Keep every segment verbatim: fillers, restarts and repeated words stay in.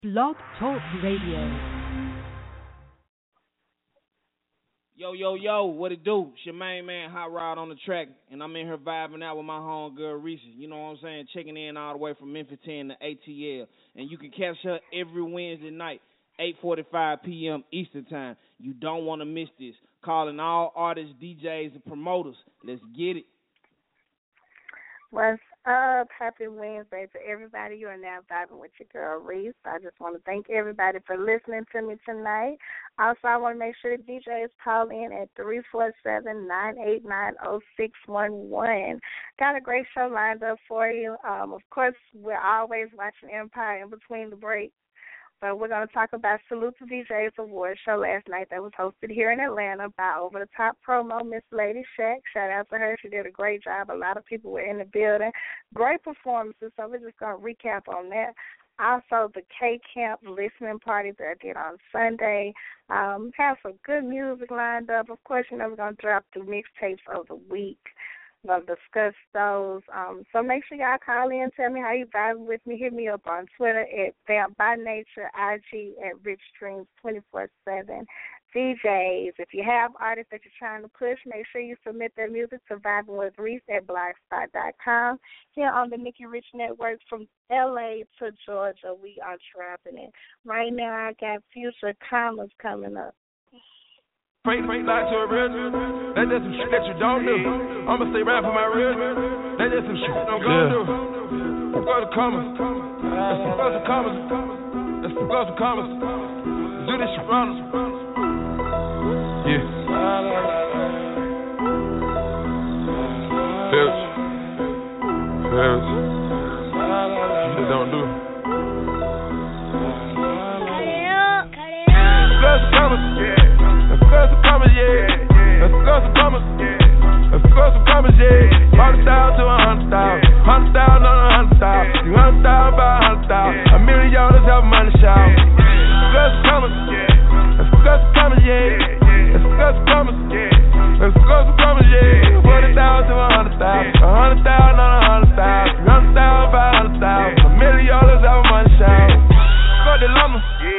Blog Talk Radio. Yo, yo, yo, what it do? It's your main man, Hot Rod on the track, and I'm in here vibing out with my homegirl, Reese. You know what I'm saying? Checking in all the way from Memphis ten to A T L. And you can catch her every Wednesday night, eight forty-five p.m. Eastern Time. You don't want to miss this. Calling all artists, D Js, and promoters. Let's get it. What's up? Happy Wednesday to everybody. You are now vibing with your girl, Reese. I just want to thank everybody for listening to me tonight. Also, I want to make sure the D Js call in at three four seven, nine eight nine, zero six one one. Got a great show lined up for you. Um, of course, we're always watching Empire in between the breaks. So we're going to talk about Salute to D Js Award show last night that was hosted here in Atlanta by Over the Top Promo, Miss Lady Shack. Shout out to her. She did a great job. A lot of people were in the building. Great performances, so we're just going to recap on that. Also, the K-Camp listening party that I did on Sunday. Um, have some good music lined up. Of course, you know, we're going to drop the mixtapes of the week. We're going to discuss those. Um, so make sure y'all call in and tell me how you vibing with me. Hit me up on Twitter at Vamp by Nature, I G at Rich Dreams twenty-four seven. D Js, if you have artists that you're trying to push, make sure you submit their music to Vibing with Reese at blogspot dot com. Here on the Nikki Rich Network from L A to Georgia, we are trapping it. Right now, I got Future Commas coming up. Pray, pray, lie to a real. That's just some shit that you don't do. I'ma stay rap for my real. That's just some shit I'm gonna yeah. do. Let's go to commas. Let's go to commas. Let's go to commas. Let's do this shit round us. Yeah. Pills. Pills. Shit don't do. Cut it up, cut it up. Let's go to commas. Yeah. Let's go some commas, yeah. Let's go some commas. Let's go some commas, yeah. Hundred thousand to a hundred thousand. Hundred thousand on a hundred thousand. You hundred thousand by a hundred thousand. A million dollars have money shout. Let's go some commas. Let's go some commas, yeah. Let's go some commas. Let's go some commas, yeah. Forty thousand to a hundred thousand. A hundred thousand on a hundred thousand. You hundred thousand by a hundred thousand. A million dollars have money shout. Got the lumber.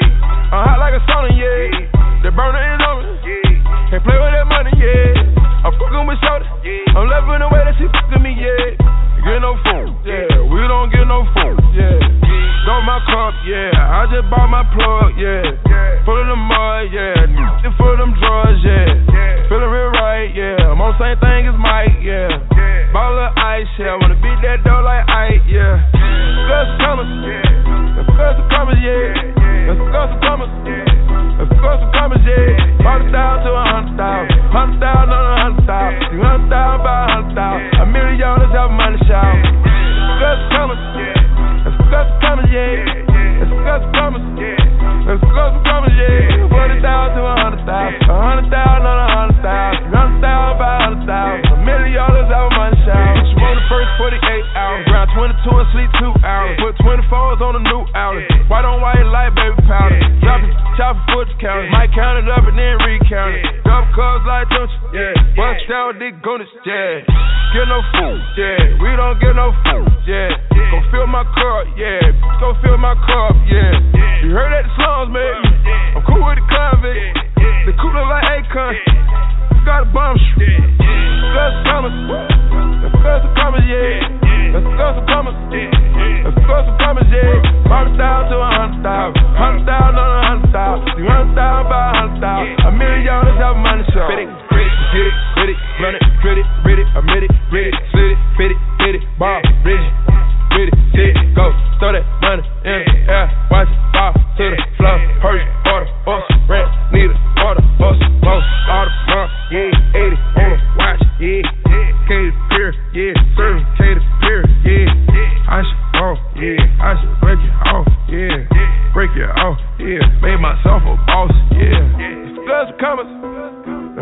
I'm hot like a sauna, yeah. The burner is on me. Can't play with that money, yeah. I'm fucking with shorty. I'm loving the way that she fucking me, yeah. Get no food, yeah. We don't get no food, yeah. Don't my cup, yeah. I just bought my plug, yeah. Full of the mud, yeah. Full of them drugs, yeah. Feeling real right, yeah. I'm on the same thing as Mike, yeah. Ball of ice, yeah. Wanna beat that door like Ike, yeah. Let's go some commas, let's go some commas, yeah. Let's go some commas, let's go some commas, yeah. Hundred thousand to a hundred thousand. Hundred thousand on a hundred thousand. You hundred thousand by a hundred thousand. A million dollars have money shout. Let's go some commas, let's go some commas, yeah. Let's go some commas, let's go some commas, yeah. Forty thousand to a hundred thousand. A hundred thousand on a hundred thousand. You hundred thousand by a hundred thousand. A million dollars have money shout. She won the first forty-eight hours. Round twenty-two and sleep two hours. Put twenty-fours on a new outlet. White on white light, baby powder. Drop it, chop it, foot count. Might count it up and then recount it. Double cubs like Tunch, yeah. Bust down, dick goonies, yeah. Get no food, yeah. We don't get no food, yeah. Go fill my cup, yeah. Go fill my cup, yeah. You heard that the slums, man. I'm cool with the convict. The cool look like Akon. Got a bomb shoot. Let's commas. Let's go some commas, yeah. Let's go some commas. Let's go some commas, yeah. Hundred thousand to a hundred thousand. Hundred thousand on a hundred thousand. You hundred thousand by a hundred thousand. A million dollars have money show. Fit it, get it, fit it, run it, fit it, read it, admit it, read it, slit it, fit it, hit it, ball, bridge it, with it, sit it, go, throw that money in the air, watch it fall to the floor, hurry, order, horse, rent, need a order, horse, boss, all the front, yeah, eighty, on the watch, yeah, Katy Perry, yeah, serving Katy Perry, yeah, I should, oh, yeah, I should break it off, yeah, break it off, yeah, made myself a boss, yeah, let's come, let's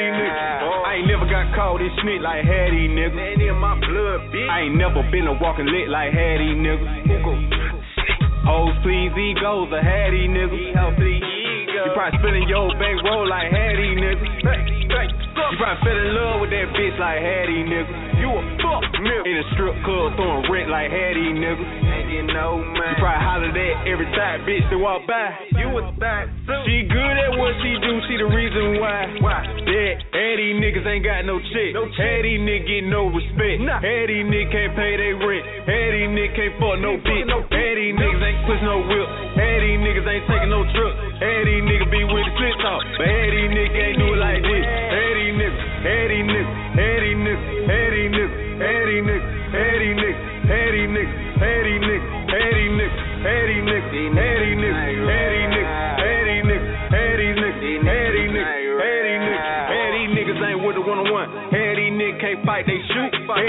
these niggas. I ain't never got caught in snitch like had these niggas. Ain't in my blood, bitch. I ain't never been a walking lit like had these niggas. Hoes please egos, I had these niggas. You probably spending your bankroll like had these niggas. You probably fell in love with that bitch like had these niggas. You a fuck nigga. In a strip club throwing rent like had these niggas. And you know, man. You probably hollered at every side bitch that walk by. You a thot too. She good at what she do, she the reason why. Why? That had these niggas ain't got no check. No check. Had these niggas get no respect. Nah. Had these niggas can't pay their rent. Had these niggas can't fuck no bitch. No. Had these niggas ain't push no whip. Had these niggas ain't taking no truck. Had these niggas be with the slip talk. But had these niggas ain't do it like this. Had these niggas, had these niggas, had these niggas, had these niggas, had these niggas, had these niggas, had these niggas, had these niggas, had these niggas, had these niggas, had these niggas, had these niggas, had these niggas, had these niggas, had these niggas, had these niggas, had these niggas ain't with the one on one. Had these niggas can't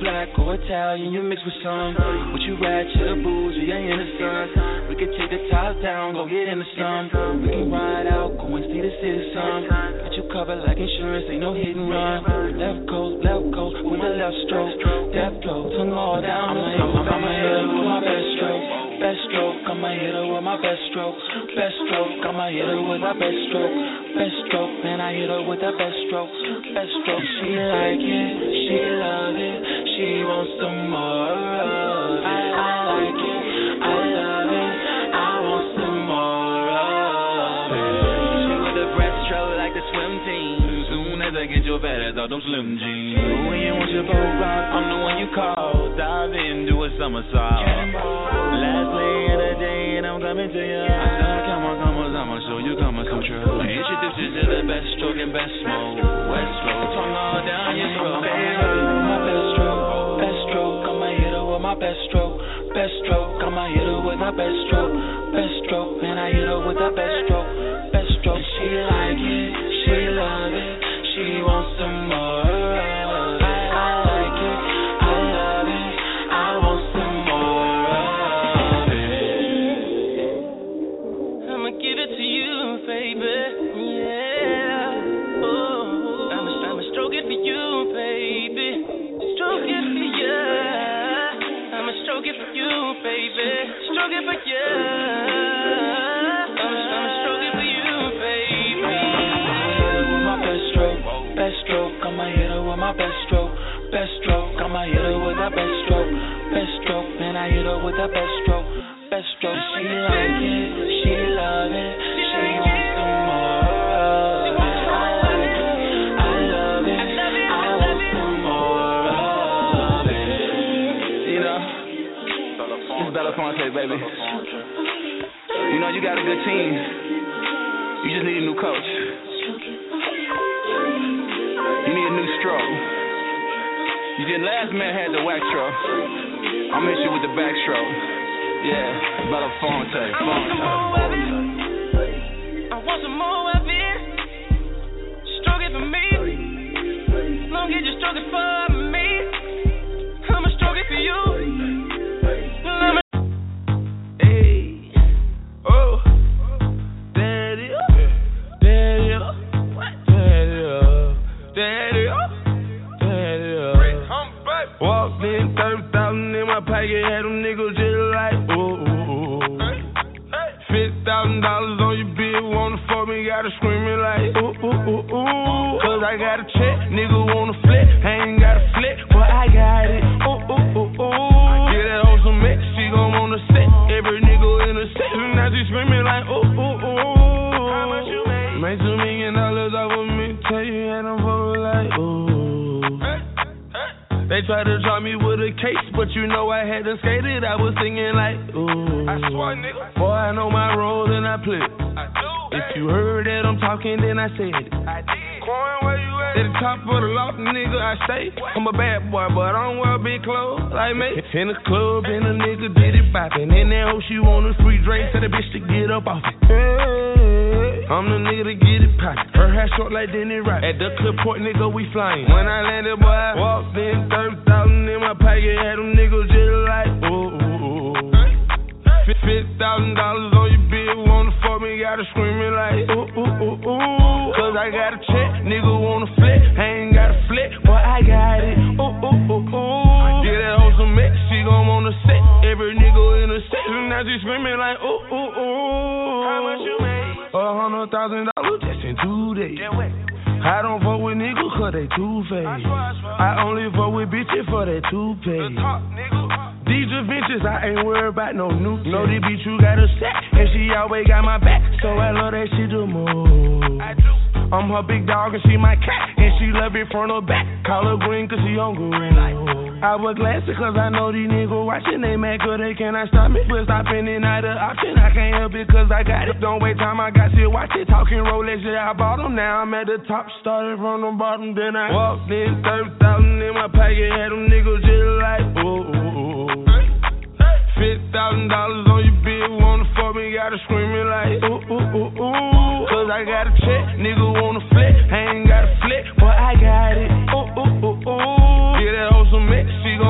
black or Italian, you mix with some. What you ratchet or bougie, I ain't in the sun. We can take the top down, go get in the sun. We can ride out, go and see the city sun. Got you covered like insurance, ain't no hit and run. Left coast, left coast, with my left stroke. Death blow, tongue all down. I'ma hit with my best stroke. Best stroke, I'ma hit her with my best stroke. Best stroke, I'ma hit her with my best stroke. Best stroke, man, I hit her with the best stroke. Best stroke, she like it, she love it, she wants some more. I, I like it, I love it, I want some more of it. She with the breaststroke like the swim team. Soon as I get your fat ass out them slim jeans. When you want your boat rock, I'm the one you call. Dive in, do a somersault. Lastly in the day, and I'm coming to you. I said, come on, come on, I'ma show you coming some true. Introduce you to the best stroke and best smoke. West stroke, tongue all down your throat. My best stroke, best stroke, I'ma hit her with my best stroke. Best stroke, I'ma hit her with my best stroke. Best stroke, man, I hit her with the best stroke. Best stroke, she like it, she love it, she wants some more. My best stroke, best stroke, I'ma hit her with that best stroke, best stroke, man, I hit her with that best stroke, best stroke, she like it, she love it, she wants some more. I like it, I love it, I want some more of it. You know, it's Belafonte, baby. You know, you got a good team, you just need a new coach. You need a new stroke. You did last man had the wax stroke. I'm hit you with the back stroke. Yeah, Belafonte, Fonte. I want some more of it. Stroke it for me. Long as you stroke it for me, I'ma stroke it for you. I'ma hey, oh, daddy, daddy, what, daddy, daddy, daddy. Walked in, thirty thousand in my pocket, had them niggas just like, ooh, ooh, ooh. Fifty thousand dollars on your bill, wanna fuck me, gotta screaming like, ooh, ooh, ooh, ooh. Cause I got a check, nigga wanna flip, I ain't got a flip, but I got it, ooh, ooh, ooh, ooh. Get that on some mix, she gon' wanna set, every nigga in the set, now she screaming like, ooh, ooh, ooh. How much you made? Made two million dollars off of me, tell you had them fucking like, ooh. They tried to draw me with a case, but you know I had to skate it. I was singing like, ooh. I swear, nigga. Boy, I know my role and I play it. I do. If you heard that I'm talking, then I said it. I did. Coin, where you at? At the top of the loft, nigga, I stay. I'm a bad boy, but I don't wear big clothes like me. In the club, and a nigga did it poppin'. And that hoe, she want a free drink, tell the bitch to get up off it. Hey, I'm the nigga to get it poppin'. Her hair short like Denny Rock. At the clip point, nigga, we flyin'. When I landed, boy, I walked in, thirty thousand in my pocket, had them niggas just like, ooh, ooh, ooh. Fifty thousand dollars on your bill, wanna fuck me, gotta screaming like, ooh, ooh, ooh, ooh. Cause I got a check, nigga wanna flip, I ain't got a flip, but I got it, ooh, ooh, ooh, ooh. Get that on some mix, she gon' wanna set, every nigga in the set, now she screaming like, ooh, ooh, ooh. How much you made? A hundred thousand dollars just in two days. I don't fuck with niggas cause they two-faced. I, I only fuck with bitches for that two-pay. These adventures, I ain't worried about no new. Know the bitch you got a set, and she always got my back. So I love that shit the most. I do. I'm her big dog and she my cat, and she love it from her back. Call her green cause she hungry. I wear glasses cause I know these niggas watching. They mad cause they cannot stop me. But stopping ain't not an option. I can't help it cause I got it. Don't wait time, I got shit, watch it. Talking Rolex, yeah, I bought them. Now I'm at the top. Started from the bottom, then I walked in, thirty thousand in my pocket, had them niggas just like, ooh, ooh, ooh. Fifty thousand dollars on your bill, wanna fuck me, gotta screaming like, ooh, ooh, ooh, ooh. Cause I got a check, nigga wanna flip, I ain't got a flip, but I got it, ooh, ooh, ooh, ooh. Get that on some mix, she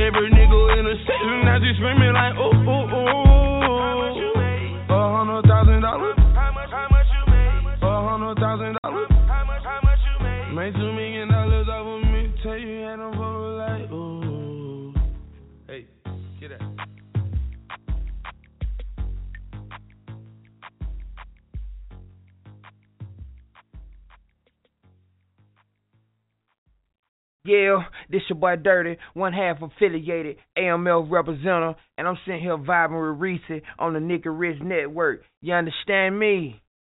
Every nigga in the section, now she screaming like, ooh, ooh, ooh. How much you made? A hundred thousand dollars. How much, how much you made? A hundred thousand dollars. How much, how much you made? Made two million dollars off of me. Tell you had them for like, ooh. Hey, get that. Yeah, this your boy Dirty, one half affiliated A M L representative, and I'm sitting here vibing with Reese on the Nigga Rich Network. You understand me?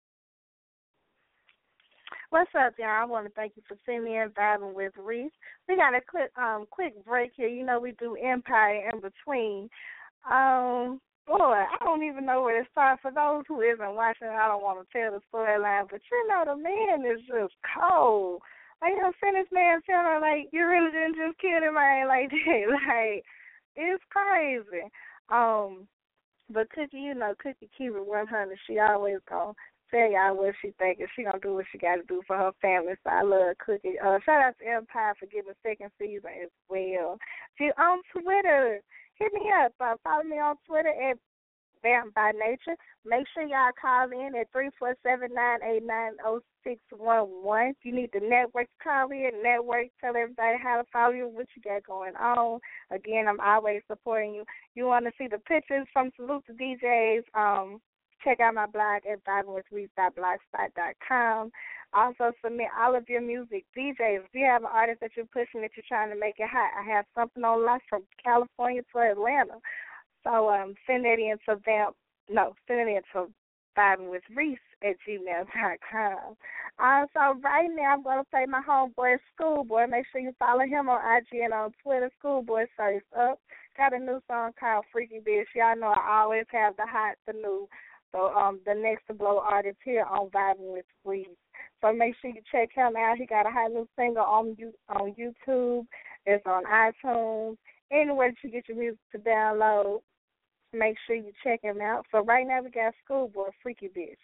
What's up, y'all? I want to thank you for sitting in vibing with Reese. We got a quick um quick break here. You know we do Empire in between. Um, boy, I don't even know where to start. For those who isn't watching, I don't want to tell the storyline, but you know the man is just cold. Like, you know, finish man telling her, like, you really didn't just kill him, man, like that. Like, it's crazy. Um, but Cookie, you know, Cookie keep it one hundred. She always gonna tell y'all what she thinking. She gonna do what she got to do for her family. So I love Cookie. Uh, shout out to Empire for getting the second season as well. She on Twitter. Hit me up. Uh, follow me on Twitter at Vamp by Nature. Make sure y'all call in at three four seven, nine eight nine, zero six one one. If you need the network, call in, network, tell everybody how to follow you, what you got going on. Again, I'm always supporting you. You want to see the pictures from Salute to D Js, um, check out my blog at vibing with reese dot blogspot dot com. Also, submit all of your music. D Js, if you have an artist that you're pushing that you're trying to make it hot, I have something on lock from California to Atlanta. So um, send that in to Vamp. No, send it in to vibing with Reese at gmail dot com. Uh, so right now I'm going to play my homeboy Schoolboy. Make sure you follow him on I G and on Twitter. Schoolboy Surfs Up. Got a new song called Freaky Bitch. Y'all know I always have the hot, the new. So um, the next to blow artist here on Vibing with Reese. So make sure you check him out. He got a hot new single on you on YouTube. It's on iTunes. Anywhere that you get your music to download. Make sure you check him out. So right now we got Schoolboy, Freaky Bitch.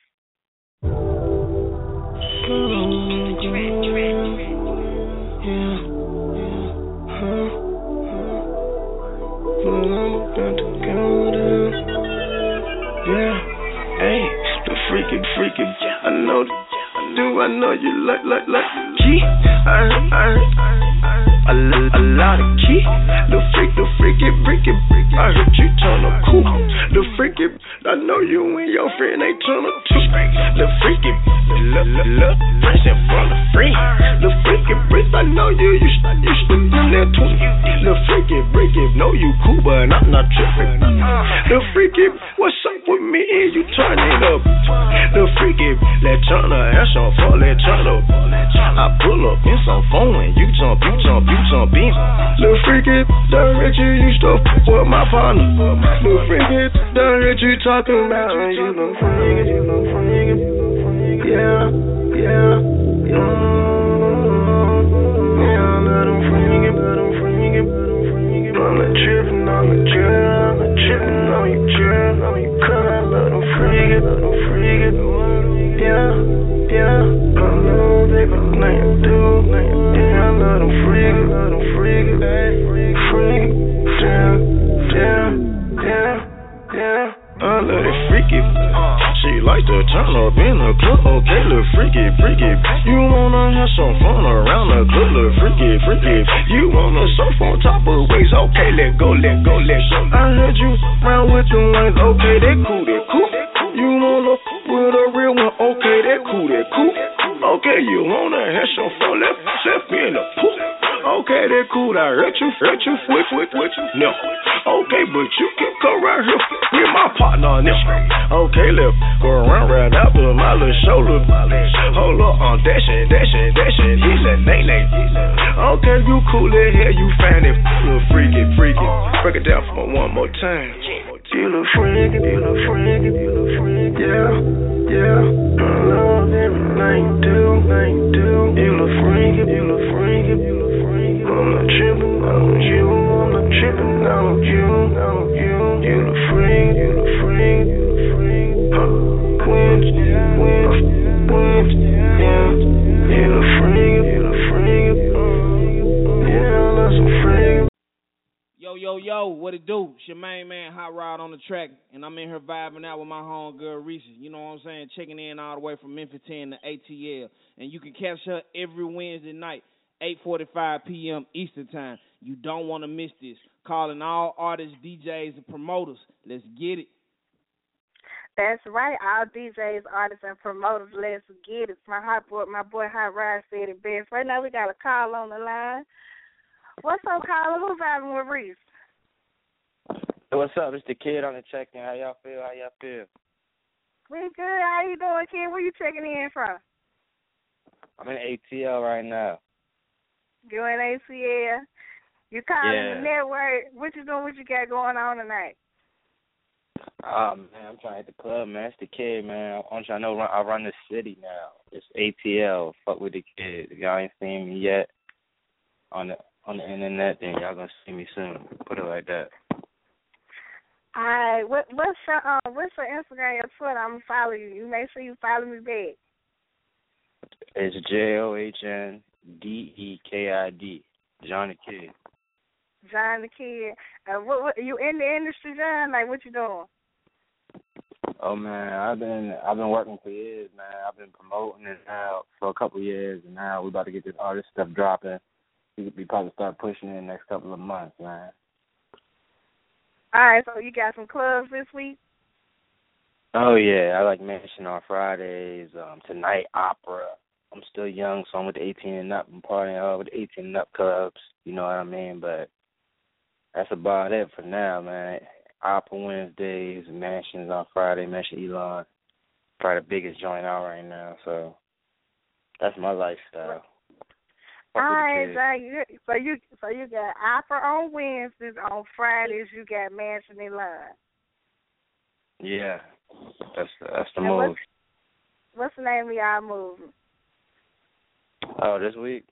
Yeah, hey, the freaky, freaky. I know, I do, I know you like, like, like key. I heard, I heard, a, a lot of key. The freak, the freaky, freaky. I heard you turn up cool. The freaky, I know you and your friend ain't turn up too. The freaky, look, look, look, fresh in front of free. The freaky, freak, I know you, you, you still in there too. The freaky, freaky, know you cool, but I'm not tripping. The freaky, what's up with me and you turn it up? The freaky, let turn her ass on for let turn up. I pull up in some phone and you jump, you jump, you jump in. The freaky, done heard you used to with my partner. The freaky, done heard you talking about you done freaky, you done freaky. Yeah, yeah, yeah. Yeah, let them freaky, let them freaky, let them freaky. I'm not tripping, I'm not tripping, I'm not tripping, on you tripping, on you crying, let them freaky, let them freaky. Yeah, yeah, I know they gon' let you do, yeah, let them freaky, let them freaky, freaky, yeah, yeah, yeah, yeah. I love it freaky. She like to turn up in the club, okay, look freaky, freaky. You wanna have some fun around the club, look freaky, freaky. You wanna surf on top of waves, okay, let go, let go, let go. I heard you round with your wings, okay, that cool, that cool. You wanna with a real one, okay, that cool, that cool. Okay, you wanna have some fun, let yourself in the pool. Okay, that cool, I hurt you, hurt you, with, with, with you, no. Okay, but you can come right here with my partner now. Okay, let's go around right after my little shoulder. Hold up, I'm dashing, dashing, dashing, he's a nay-nay. Okay, you cool as hell, you find it, little freaky, freaky. Break it down for one more time. You look freaky, you look freaky, you look freaky, yeah, yeah. I love everything you do, everything you do. You look freaky, you look freaky, you look freaky. I'm not tripping on you, I'm not tripping on you, on you. You look freaky, you look freaky, you look freaky. Huh, quit, quit, quit, yeah. You look freaky, you look freaky, yeah, I love some freaky. Yo, yo, yo, what it do? It's your main man, Hot Rod on the track, and I'm in here vibing out with my homegirl, Reese. You know what I'm saying? Checking in all the way from Memphis ten to A T L. And you can catch her every Wednesday night, eight forty-five p.m. Eastern Time. You don't want to miss this. Calling all artists, D Js, and promoters. Let's get it. That's right. All D Js, artists, and promoters, let's get it. My hot boy, my boy Hot Rod said it best. Right now we got a call on the line. What's up, caller? Who's driving with Reese? Hey, what's up? It's the kid on the check-in. How y'all feel? How y'all feel? We good. How you doing, kid? Where you checking in from? I'm in A T L right now. You in A T L? You calling Yeah. the network? What you doing? What you got going on tonight? Oh, man, I'm trying to hit the club, man. It's the kid, man. I'm trying to know I run the city now. It's A T L. Fuck with the kid. If y'all ain't seen me yet on the on the internet, then y'all gonna see me soon. Put it like that. All right. What, what's your um, what's your Instagram, your Twitter? I'm gonna follow you. You make sure you follow me back. It's J O H N D E K I D. John the Kid. John the Kid. Uh, what, what you in the industry, John? Like, what you doing? Oh man, I've been I've been working for years, man. I've been promoting it now for a couple of years, and now we're about to get this artist stuff dropping. We could be probably start pushing it in the next couple of months, man. All right, so you got some clubs this week? Oh yeah, I like Mansion on Fridays. Um, tonight opera. I'm still young, so I'm with the eighteen and up. I'm partying all with the eighteen and up clubs. You know what I mean? But that's about it for now, man. Opera Wednesdays, Mansions on Friday, Mansion Elon. Probably the biggest joint out right now, so that's my lifestyle. All right, John, you, so you so you got opera on Wednesdays, on Fridays you got Mansion Elon. Yeah, that's that's the And move. What's, what's the name of y'all movie? Oh, this week?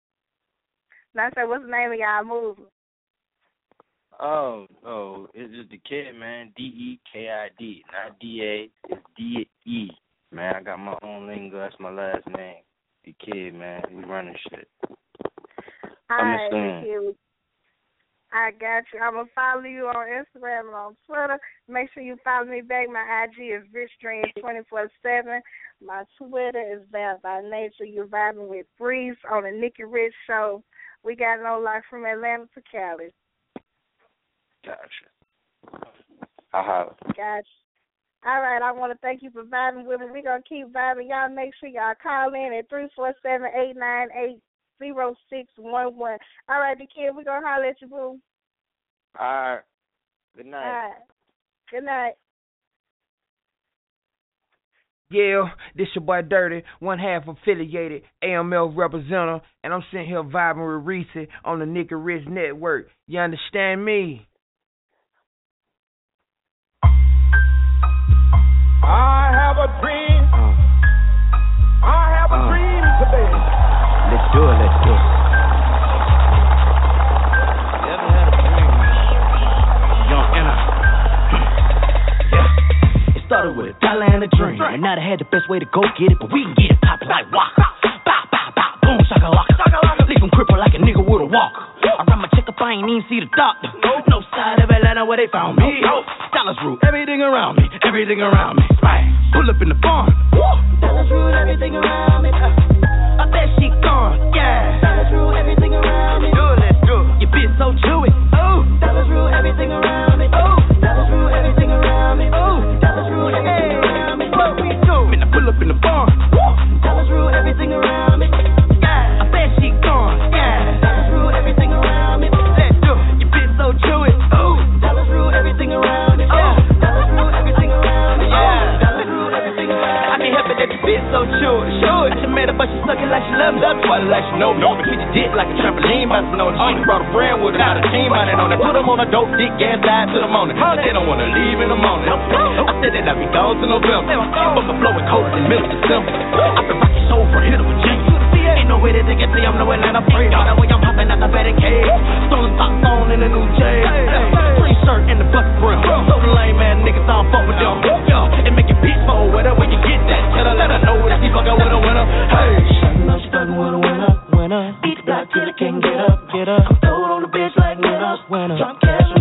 No, I said, what's the name of y'all movie? Oh, oh, it's just the kid, man. D E K I D, not D A. It's D E. Man, I got my own lingo. That's my last name. The kid, man. We running shit. All I'm right, assuming. kid. I got you. I'm going to follow you on Instagram and on Twitter. Make sure you follow me back. My I G is Rich Dreams twenty-four seven. My Twitter is Bad by Nature. You're vibing with Breeze on the Nikki Rich Show. We got no life from Atlanta to Cali. Gotcha. I have. Gotcha. All right, I want to thank you for vibing with me. We're going to keep vibing. Y'all make sure y'all call in at three four seven, eight nine eight, zero six one one. All right, the kid, we're going to holler at you, boo. All right. Good night. All right. Good night. Yeah, this your boy Dirty, one half affiliated A M L representative, and I'm sitting here vibing with Reese on the Nikki Rich Network. You understand me? I have a dream. I have a uh, dream today. Let's do it, let's do it. You ever had a dream? Young Anna. Yeah. It started with a dollar and a dream. And now they had the best way to go get it, but we can get it poppin' like waka. Bow, bow, bow, boom, shaka laka. Leave them crippled like a nigga with a walker. I run my check up, I ain't even see the doctor. No side of Atlanta where they found me. Dollars rule everything around me, everything around me. Right. Pull up in the barn. Dollars rule everything around me. I bet she gone, yeah. Dollars rule everything around me. Do it, let's do it. Your bitch so chewy. Oh, dollars rule everything around me. Oh, dollars rule everything around me. Oh, dollars rule everything around me. What we do? Man, I pull up in the barn. Dollars rule everything around me. Yeah, I bet she gone, yeah. Dollars rule everything around me. Let's do it. Your bitch so chewy. Oh, dollars rule everything around me. Oh, dollars rule everything around me. Yeah, dollars rule everything around me. I can't help it that your bitch so chewy. Sure, she made her, but she suck it like she loves it. Why like she know me? Hit your dick like a trampoline, but I know it. She brought a friend with without a team on it on it. Put them on a dope dick, gas died to the morning. They don't wanna leave in the morning. I said that I'd be gone to November, but my flow is cold in middle December. I've been rocking soul for hit of Virginia. Ain't no way that they can say I'm no Atlanta free. By the way, I'm hopping out the Batcave. Stolen socks on in a new chain. Free shirt and the bucket brim. So the lame man niggas don't fuck with them. Yo, and make your bitch fold whatever you get that. Tell her, let her know that she fucking with a winner. Hey, shutting up, she fucking with a winner. Winner. Beat the block till it can't get up. Get up. I'm throwing on the bitch like winners. Winner. Drop cash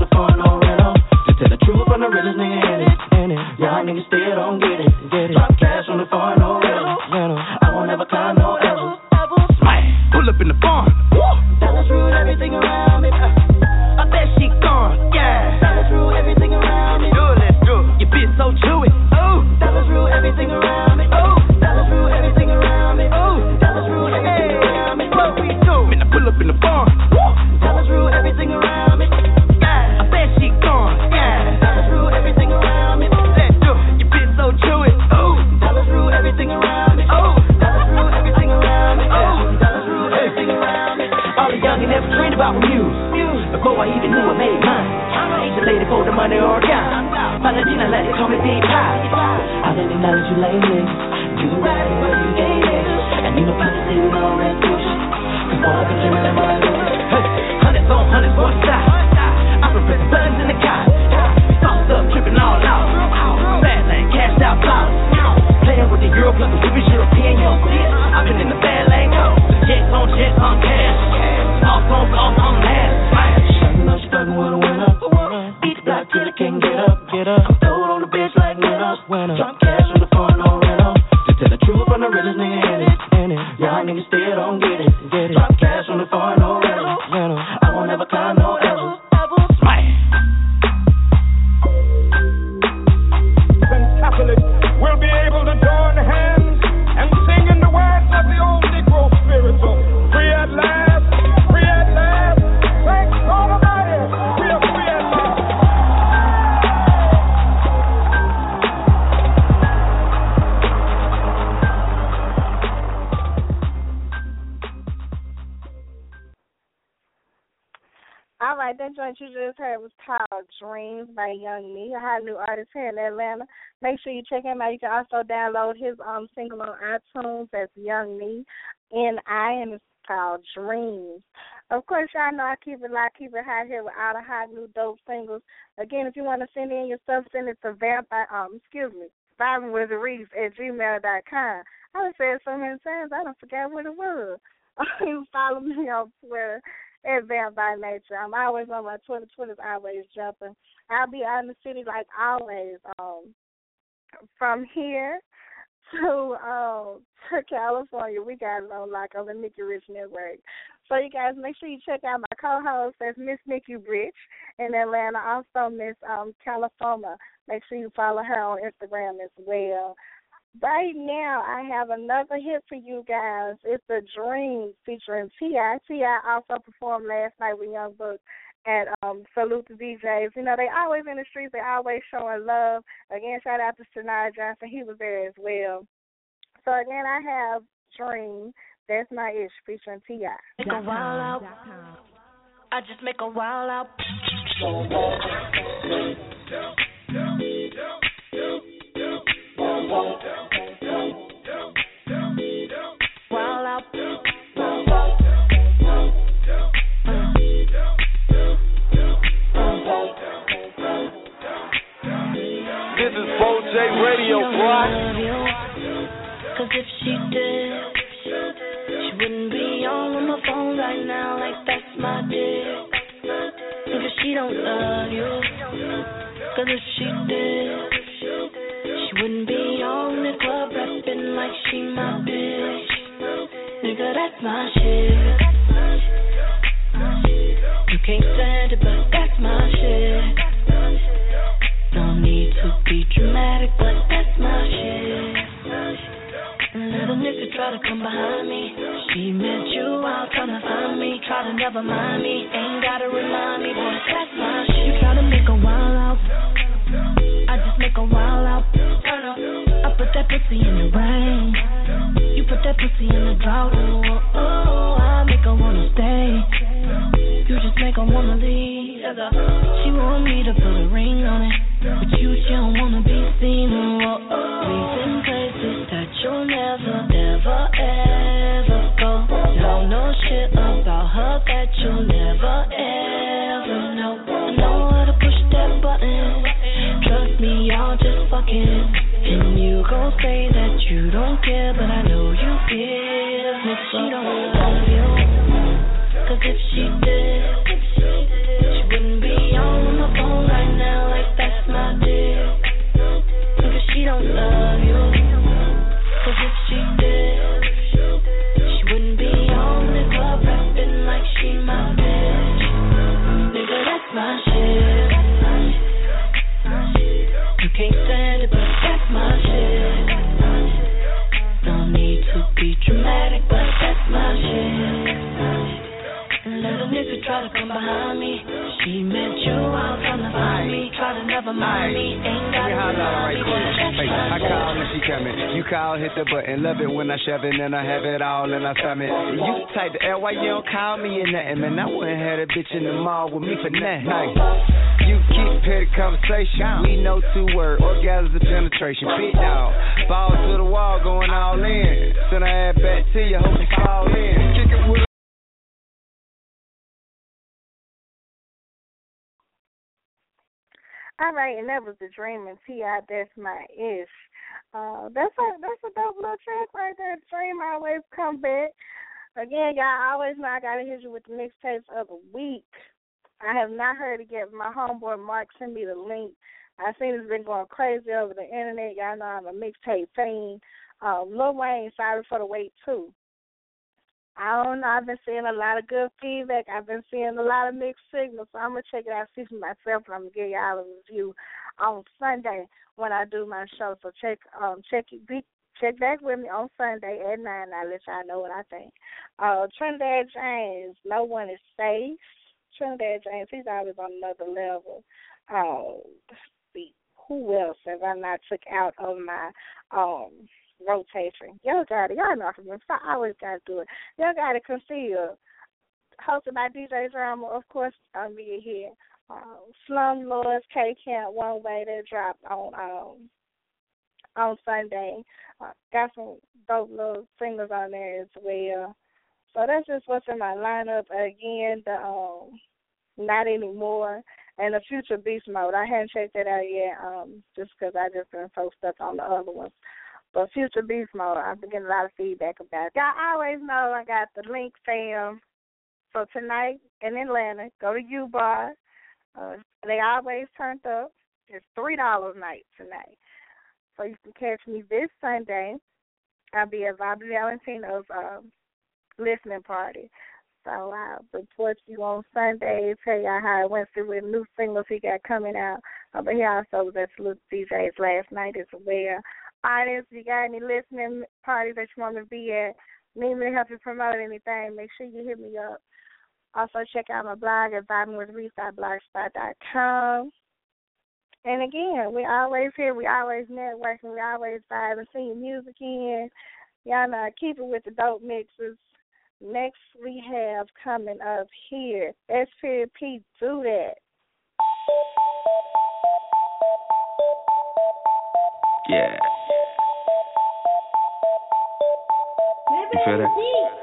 ain't never dreamed about Muse. Before I even knew I made mine. I ain't the lady for the money or a gun. My Latina lady call me Big Pie. I didn't acknowledge you lame niggas. You ride it where you gay niggas. And you know probably sitting on that push. Cause boy, I've been dreaming of my life. Hey, hundreds on hundreds, one side. I prefer the buttons in the car. Sauced up, tripping all out. Fast lane, cashed out flowers. Playing with the girl, plus the stupid European, you don't see it. I've been in the bad lane, go. Jets on jets on cash. Off on off on last. Shutting up, struggling with a winner. Each block till it can't get up. Get up. I'm throwing on the bitch like winners. Drop cash on the phone, no rental. To tell the truth, I'm the realest nigga in it. Y'all niggas still don't get it. Drop cash on the phone, no rental. I won't ever climb no ever. We'll be able to join hands and sing in the words of the old Negro spiritual. Free at last, free at last. Thanks God Almighty, we are free at last. All right, that joint you just heard was called Dreams by Young Me. I have a new artist here in Atlanta. Make sure you check him out. You can also download his um single on iTunes. That's Young Me, N I, and it's called Dreams. Of course, y'all know I keep it live, keep it hot here with all the hot new dope singles. Again, if you want to send in your stuff, send it to vampire, um, excuse me, Vibing with Reese at gmail dot com. I done said so many times, I don't forget what it was. You follow me on Twitter at Vamp by Nature. I'm always on my Twitter. Twitter's always jumping. I'll be out in the city like always. Um, from here to um to California, we got it on like on the Nikki Rich Network. So you guys make sure you check out my co-host. That's Miss Nikki Rich in Atlanta. Also Miss um California. Make sure you follow her on Instagram as well. Right now, I have another hit for you guys. It's A Dream featuring T I T I also performed last night with Young Buck at um, Salute the D Js. You know, they always in the streets. They always showing love. Again, shout out to Shania Johnson. He was there as well. So, again, I have Dream. That's My Ish featuring T I Make a wild out. I just make a wild out. Wild out. This is Bo J Radio, boy. Cause if she did, she wouldn't be on my phone right now like that's my dick. Cause she don't love you. Cause if she did, she wouldn't be on the club rapping like she my bitch. Nigga, that's my shit. You can't stand it, but that's my shit. No need to be dramatic, but that's my shit. Little nigga try to come behind me. She met you out trying to find me. Try to never mind me. Ain't gotta remind me, boy, that's my shit. You try to make a wild out. I just make a wild out. Turn up. I put that pussy in the rain. You put that pussy in the drought. Oh, oh, oh, I make her wanna stay. You just make her wanna leave. She want me to put a ring on it, but you, she don't wanna be seen. Oh, oh, oh. Reason places that you'll never, never, ever go. Know no shit about her that you'll never, ever know. I know how to push that button. Trust me, y'all just fucking. And you gon' say that you don't care, but I know you give. Nigga, she don't love you. Cause if she did, she wouldn't be on my phone right now like that's my dick. Cause she don't love you. Cause if she did, she wouldn't be on the club rapping like she my bitch. Nigga, that's my shit. You can't stand it, but that's my shit. No need to be dramatic, but that's my shit. Let a nigga try to come behind me. She met you out from the find me. Try to never mind me. Ain't got to right hey, I call and she coming. You call, hit the button. Love it when I shove it and I have it all and I stomach. You type the L, why you don't call me or nothing, man? I wouldn't have a bitch in the mall with me for nothing. Nice. You keep petty conversation. We know two words. Orgasms and penetration. Big dog. Fall to the wall, going all in. Send her ass back to you. Hope you fall in. Kick it with. All right, and that was The Dream and T I. That's my ish. Uh, that's a that's a dope little track right there. Dream always come back. Again, y'all always know I gotta hit you with the mixtapes of the week. I have not heard it yet. My homeboy Mark sent me the link. I seen it's been going crazy over the internet. Y'all know I'm a mixtape fan. Um, Lil Wayne, Sorry for the Wait too. I don't know. I've been seeing a lot of good feedback. I've been seeing a lot of mixed signals. So I'm going to check it out, see for myself, and I'm going to give y'all a review on Sunday when I do my show. So check um check it, check back with me on Sunday at nine. I'll let y'all know what I think. Uh, Trinidad James, No One Is Safe. Trinidad James, he's always on another level. Uh, let's see, who else have I not took out of my um rotation? Y'all got it. Y'all know from me. So I always got to do it. Y'all got to conceal. Hosted by D J Drama, of course, I'll be here. Uh, Slum Lords, K Camp, One Way, that dropped on um on Sunday. Uh, got some dope little singles on there as well. So that's just what's in my lineup. Again, the um, Not Anymore and the Future Beast Mode. I hadn't checked that out yet, um, just because I just been so stuck on the other ones. But Future Beast Mode, I've been getting a lot of feedback about it. Y'all always know I got the link, fam. So tonight in Atlanta, go to U-Bar. Uh, they always turned up. It's three dollars night tonight. So you can catch me this Sunday. I'll be at Bobby Valentino's um, listening party. So I'll report to you on Sunday, tell y'all how it went through with new singles he got coming out. Uh, but he also was at Salute D Js last night as well. Artists, you got any listening parties that you want to be at, need me to help you promote anything, make sure you hit me up. Also check out my blog at vibing with reese dot blogspot dot com. And again, we always here, we always networking, we always vibing, seeing music in. Y'all know, keep it with the dope mixes. Next we have coming up here, S P P, Do That. Yeah. You feel that?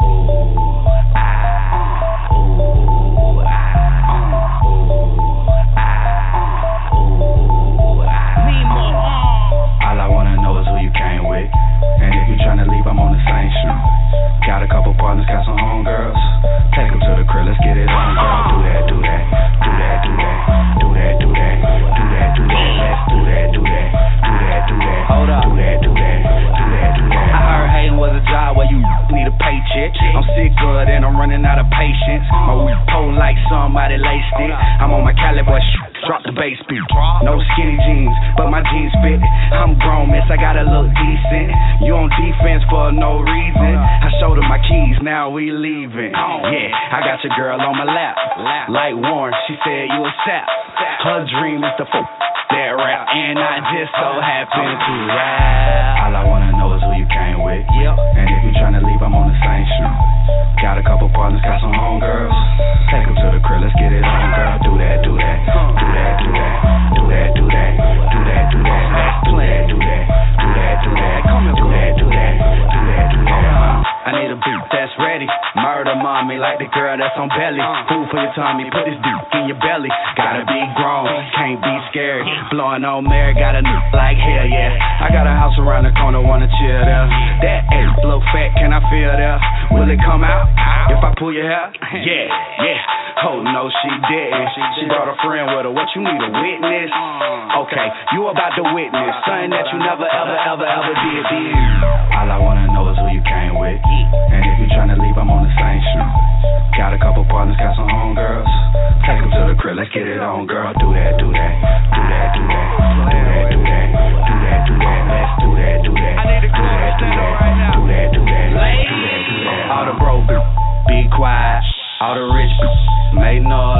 All I wanna know is who you came with. And if you tryna leave, I'm on the same shoe. Got a couple partners, got some homegirls. Take them to the crib, let's get it on, girl. Do that, do that, do that, do that, do that, do that, do that, do that, let's do that, do that, do that, do that, hold up, do that, do that, do that, do that. I heard hating was a job where you need a paycheck. I'm sick good and I'm running out of patience. My weed pole like somebody laced it. I'm on my Cali boy sh- drop the bass beat. No skinny jeans, but my jeans fit. I'm grown, miss, I gotta look decent. You on defense for no reason. I showed her my keys, now we leaving. Yeah, I got your girl on my lap. Like Warren, she said you a sap. Her dream is to f*** that rap, and I just so happen to rap. All I wanna know is who you came with. And if you tryna leave, I'm on the same shoe. Got a couple partners, got some homegirls. Take them to the crib, let's get it on, girl. Do that, do that, do that, do that, do that, do that, do that, do that, let's do that, do that, do that, do that, come and do that, do that, do that, do that. I need a beat that's ready. Murder mommy like the girl that's on belly. Food for your tummy, put this beat in your belly. Gotta be grown, can't be scared. Blowing on Mary, got a new like hell, yeah. I got a house around the corner, wanna chill there. That ass blow fat, can I feel there? Will it come out if I pull your hair? Yeah, yeah. Oh no, she didn't. She brought a friend with her. What you need, a witness? Okay, you about to witness something that you never, ever, ever, ever did. did. All I wanna know is who you came with. And if you tryna leave, I'm on the same shoe. Got a couple partners, got some homegirls. Take them to the crib, let's get it on, girl. Do that, do that, do that, do that, do that, do that, do that, do that, let's do that, do that, do that, do that, do that, do that, do that, do that. All the bro, be quiet. All the rich, make noise.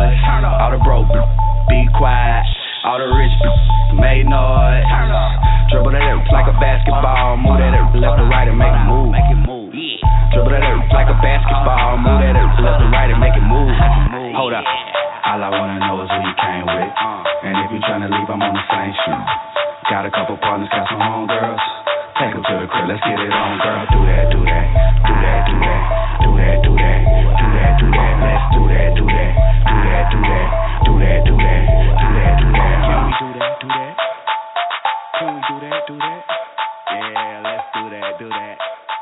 All the rich made noise. Dribble that up like a basketball. Move that up left to right and make it move. Make it move. Yeah. Dribble that up like a basketball. Move that up left to right and make it move. Hold up. All I wanna know is who you came with. And if you tryna leave, I'm on the same street. Got a couple partners, got some homegirls. Take them to the crib, let's get it on, girl. Do that, do that, do that, do that, do that, do that, do that, do that. Let's do that, do that, do that, do that, do that, do that, do that, do that. Can we do that, do that? Can we do that, do that? Yeah, let's do that, do that.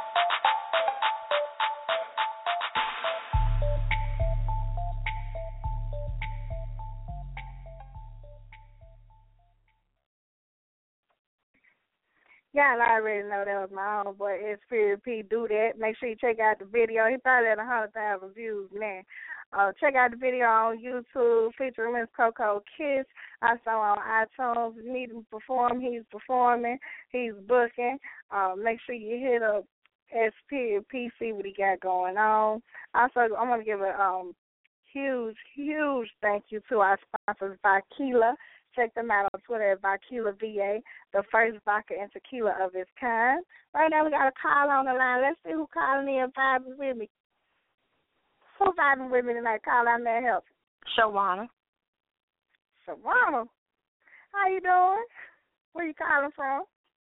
Y'all already know that was my homeboy, S P P. Do that. Make sure you check out the video. He probably had one hundred thousand views now. Uh, check out the video on YouTube featuring Miss Coco Kiss. Also on iTunes. If you need him to perform, he's performing. He's booking. Uh, make sure you hit up S P P, see what he got going on. Also, I want to give a um, huge, huge thank you to our sponsors, Vakila. Check them out on Twitter at Vakila V A, the first vodka and tequila of its kind. Right now we got a call on the line. Let's see who calling in vibing with me. Who vibing with me tonight? Call out there, help. Shawana. Shawana. How you doing? Where you calling from?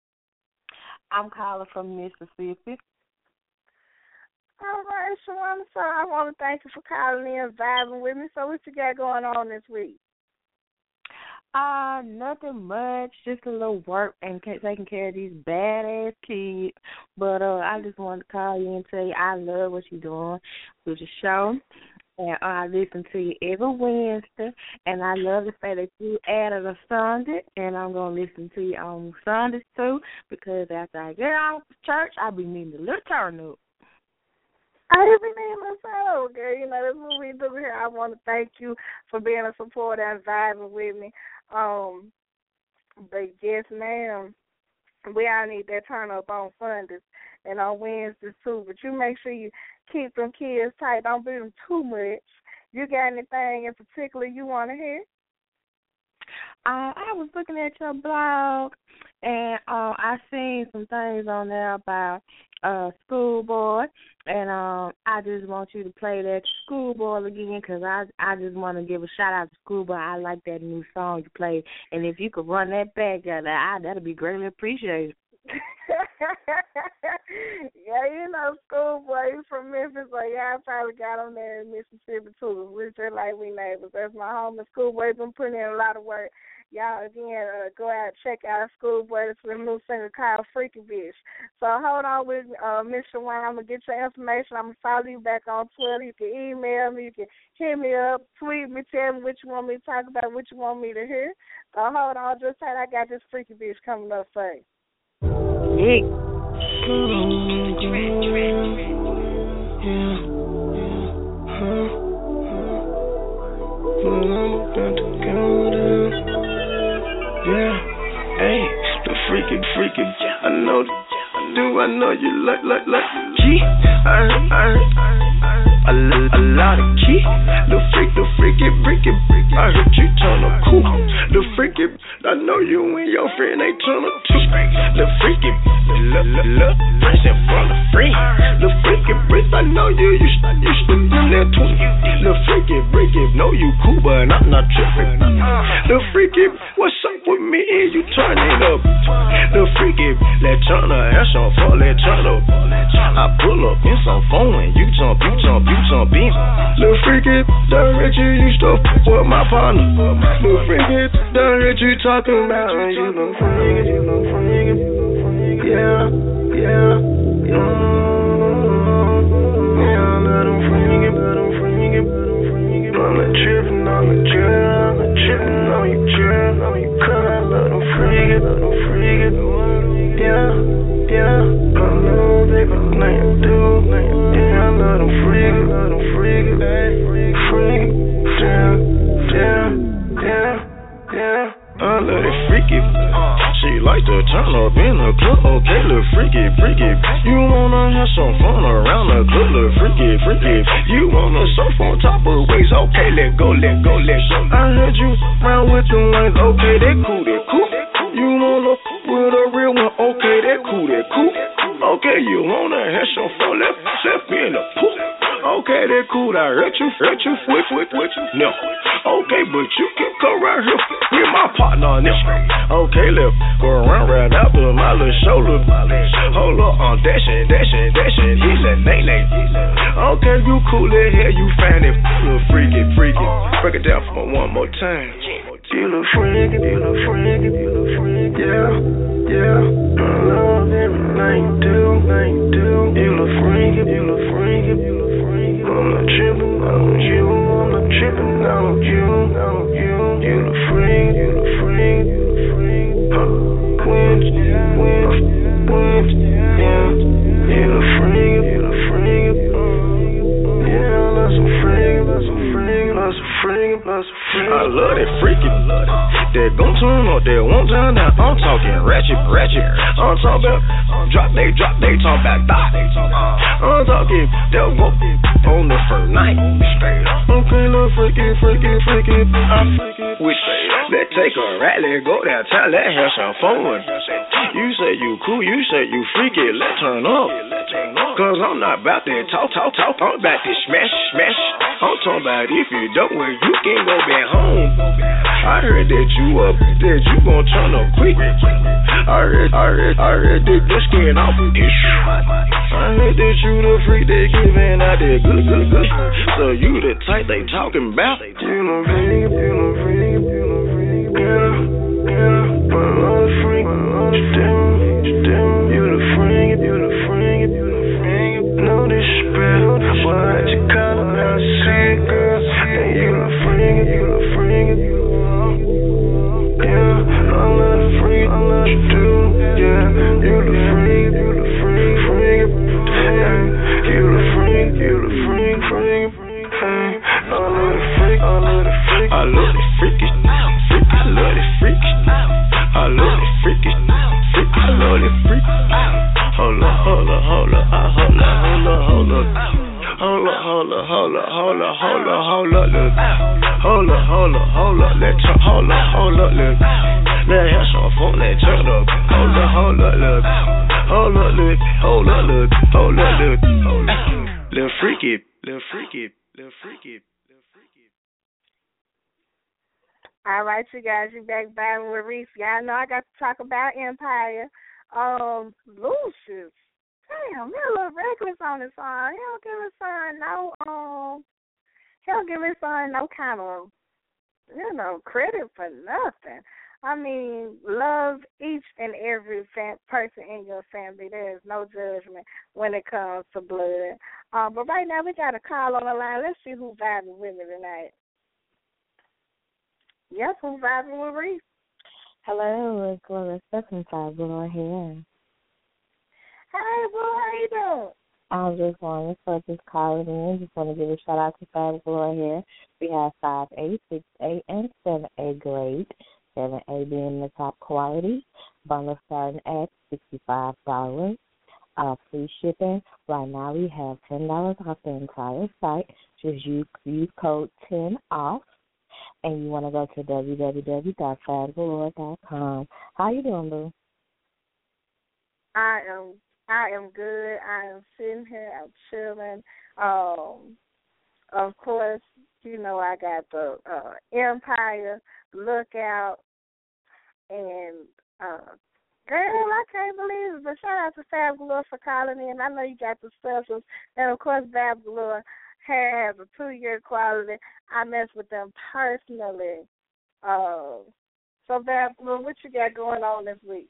I'm calling from Mississippi. All right, Shawana. So I want to thank you for calling in vibing with me. So what you got going on this week? Uh, nothing much, just a little work and taking care of these badass kids. But uh, I just wanted to call you and tell you I love what you're doing with your show. And uh, I listen to you every Wednesday. And I love the fact that you added a Sunday. And I'm going to listen to you on Sundays too. Because after I get out of church, I'll be needing a little turn up. I even name myself, girl. You know, that's what we do here. I want to thank you for being a supporter and vibing with me. Um, but yes, ma'am, we all need that turn up on Sundays and on Wednesdays too. But you make sure you keep them kids tight. Don't beat them too much. You got anything in particular you want to hear? Uh, I was looking at your blog, and uh, I seen some things on there about uh, Schoolboy, and um, I just want you to play that Schoolboy again because I I just want to give a shout out to Schoolboy. I like that new song you played, and if you could run that back, uh, that that'd be greatly appreciated. Yeah, you know, Schoolboy, he's from Memphis, so yeah, I probably got him there in Mississippi too. We're just like we neighbors. That's my home. Schoolboy's been putting in a lot of work. Y'all, again, uh, go out and check out Schoolboy. It's a new singer called Freaky Bitch. So hold on with me, uh, Miss Shawana. I'm going to get your information. I'm going to follow you back on Twitter. You can email me. You can hit me up, tweet me, tell me what you want me to talk about, what you want me to hear. So hold on just tight. I got this Freaky Bitch coming up for you. Yeah. Yeah, hey, the freaky, freaky, I know, I do, I know you like, like, like, key, I heard, I heard, I heard, a lot of key, the freak, the freaky, freaky, I heard you turn up cool, the freaky, I know you and your friend ain't turn up too, the freaky, look, look, look, fresh in front of free, the freaky, freak, I know you, you, you still in that twenty, the freaky, freaky, know you cool, but I'm not tripping, the freaky, what's up with me and you turn it up, the freaky, let turn her ass on for let turn up, I pull up in some phone and you jump, you jump, you jump in, the freaky, done heard you used to f with my partner, the freaky, done heard you talking about you done freaky, you done freaky, yeah, yeah, yeah, yeah, let them freaky, let them freaky, I'm not tripping, I'm not tripping, I'm not tripping, I'm you tripping, I'm you crying, let them freaky, let them freaky, yeah, yeah, I know they got nothing to do, yeah, let them freaky, let them freaky, freaky, yeah, yeah, yeah, yeah, I let it freaky. She like to turn up in the club, okay, look freaky, freaky. You wanna have some fun around the club, look freaky, freaky. You wanna surf on top of separate ways. Okay, let go, let go, let go. I heard you round with them lines. Okay, that cool, that cool. You wanna f with a real one? Okay, that cool, that cool. Okay, you wanna have some fun? Left, left in the pool. Okay, that cool. I hurt you, hurt you, with, with, with you. No. Okay, but you can come right here. You're my partner on this. Okay, left, go around right after my little shoulder. Hold up, I'm dashing, dashing, dashing. He's a nay, nay. Okay, you cool as hell, you find it. Little freaky, freaky. Break it down for one more time. You look freaky, you look freaky, you look freaky. Yeah, yeah. I love everything you do, everything you do. You look freaky, you look freaky, you look freaky. I'm not tripping on you, I'm not tripping on you, on you. You look freaky, you look freaky, you look freaky. Huh. Quit, quit, quit, yeah. You look freaky, you look freaky. Yeah, I love some freaky, love some freaky, love some freaky, love some freaky. I love that freaky. They gon' turn up, they won't turn down. I'm talking ratchet, ratchet. I'm talking about drop, they drop, they talk about that. I'm talking they'll go on the first night. Okay, little freaky, freaky, freaky. I'm freaky with let's take a ride, let's go downtown, let's have some fun. You say you cool, you say you freaky, let's turn up. Cause I'm not about that talk, talk, talk. I'm about to smash, smash. I'm talking about if you don't, well, you can go back home. I heard that you up, that you gon' turn up quick. I heard, I heard, I heard that the skin off ish. I heard that you the freak that giving out that good, good, good. So you the type they talking about. You know freak, you know freak, you know freak. Yeah, yeah. My love freak, my love still, still. You the freak, you the freak, you the freak. No disrespect, but you call me out sick, girl. And you the freak, you the freak, you the yeah, I love the freak, I love you too. Yeah, you the freak, you the freak, freak. Yeah, you the freak, you the freak, freak. Hey, I love the freak, I love the freak. I love the freaky, freak. I love the freak. I love the freaky, freak. I love the freak. Hold up, hold up, hold up, hold up, hold up, hold up. Hold up, hold up, hold up, hold up, hold up, hold up, look. Hold up, hold up, hold up, let's turn, hold up, hold up, look. Let's have some fun, let's turn up. Hold up, hold up, look. Hold up, look. Hold up, look. Hold up, look. Little freaky, little freaky, little freaky, little freaky. All right, you guys, you back vibing with Reese. Y'all know I got to talk about Empire. Um, Lucius. Damn, he a little reckless on his song. He don't give his son no, um, he don't give his son no kind of, you know, credit for nothing. I mean, love each and every fam- person in your family. There is no judgment when it comes to blood. Um, but right now we got a call on the line. Let's see who's vibing with me tonight. Yes, who's vibing with Reese? Hello, it's Gloria Stephen Fabula here. Hey, boy, how you doing? I just wanted to just call it in. Just want to give a shout out to Fab Gloria here. We have five A, six A, and seven A grade. seven A being the top quality. Bundle starting at sixty-five dollars. Uh, free shipping. Right now we have ten dollars off the entire site. Just use, use code ten off. And you want to go to w w w dot fab galore dot com. How you doing, Boo? I am I am good. I am sitting here. I'm chilling. Um, of course, you know I got the uh, Empire Lookout, and uh, girl, I can't believe it. But shout out to Fab Galore for calling in. I know you got the specials, and of course, Fab Galore has a two-year quality. I mess with them personally. Uh, so, Fab Galore, what you got going on this week?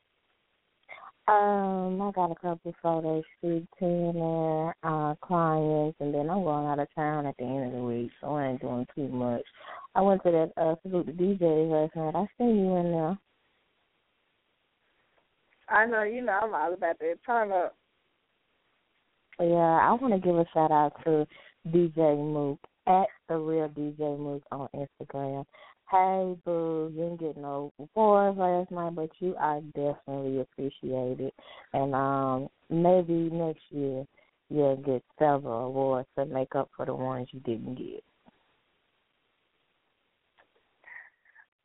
Um, I got a couple photos shooting and uh, clients, and then I'm going out of town at the end of the week, so I ain't doing too much. I went to that uh, Salute the D Js last night. I seen you in there. I know, you know, I'm all about that turn up. Yeah, I want to give a shout out to D J Mook at the real D J Mook on Instagram. Hey, boo, you didn't get no awards last night, but you are definitely appreciated. And um, maybe next year you'll get several awards to make up for the ones you didn't get.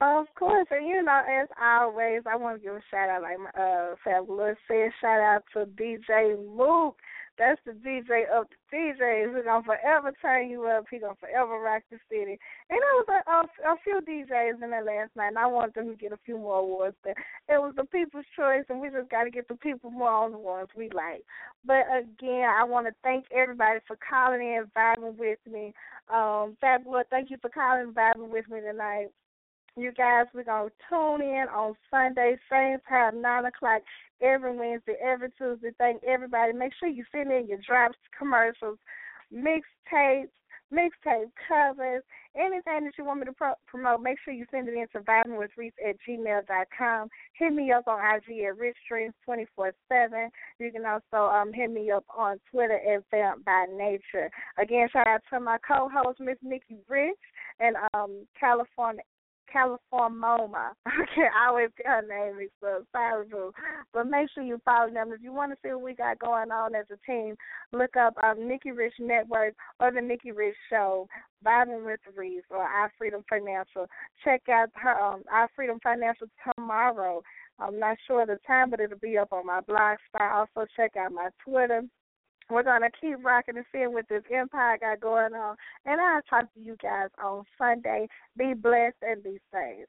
Of course, and you know, as always, I want to give a shout out, like my uh, Fabulous said, shout out to D J Mook. That's the D J of the D Js. He's going to forever turn you up. He's going to forever rock the city. And there was a, a, a few D Js in there last night, and I wanted them to get a few more awards there. It was the people's choice, and we just got to get the people more on the ones we like. But, again, I want to thank everybody for calling in and vibing with me. Um, Fabulous, thank you for calling and vibing with me tonight. You guys, we're going to tune in on Sunday, same time, nine o'clock, every Wednesday, every Tuesday. Thank everybody. Make sure you send in your drops, commercials, mixtapes, mixtape covers, anything that you want me to pro- promote. Make sure you send it in to vibing with Reese at gmail dot com. Hit me up on I G at Rich Dreams twenty-four seven. You can also um, hit me up on Twitter at Vamp by Nature. Again, shout out to my co-host, Miss Nikki Rich, and um, California. California Moma. Okay, I always get her name mixed up. Sorry, boo. But make sure you follow them. If you want to see what we got going on as a team, look up um, Nikki Rich Network or the Nikki Rich Show, Vibing with Reese, or Our Freedom Financial. Check out her um, Our Freedom Financial tomorrow. I'm not sure of the time, but it'll be up on my blog spot. Also, check out my Twitter. We're going to keep rocking and seeing what this empire got going on. And I'll talk to you guys on Sunday. Be blessed and be safe.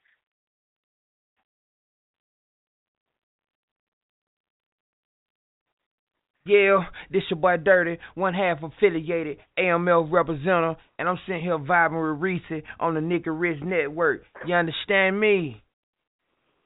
Yeah, this your boy Dirty, one half affiliated A M L representative, and I'm sitting here vibing with Reese on the Nikki Rich Network. You understand me?